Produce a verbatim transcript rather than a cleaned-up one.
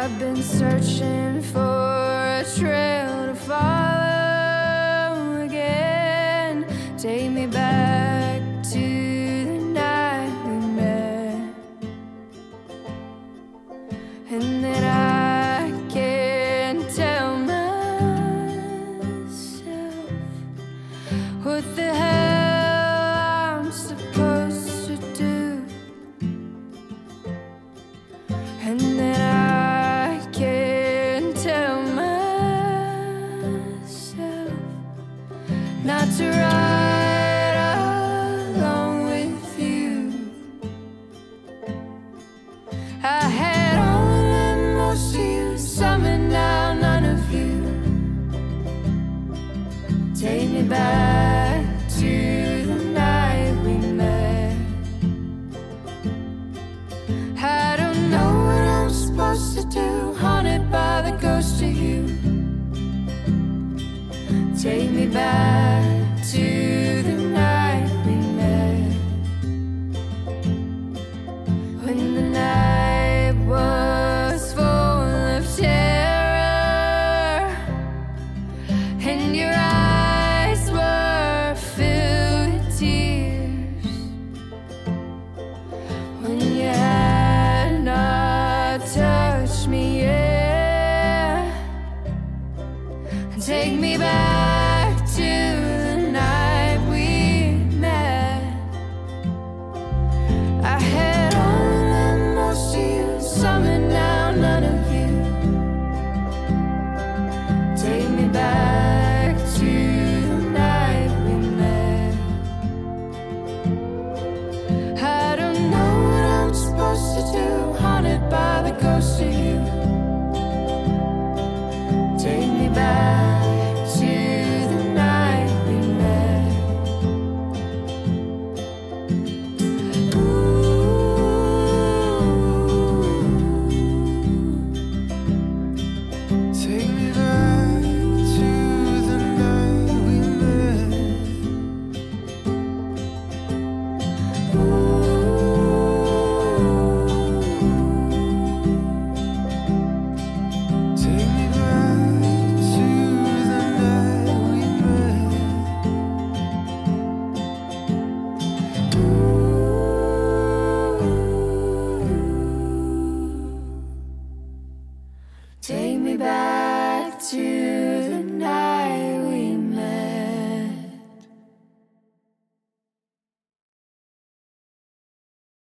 I've been searching for a trail to follow again. Take me back to the night we met, and then I can't tell myself what the hell I'm supposed to do, and then I not to ride along with you. I had all and most of you, some and now none of you. Take me back to the night we met. I don't know what I'm supposed to do, haunted by the ghost of you. Take me back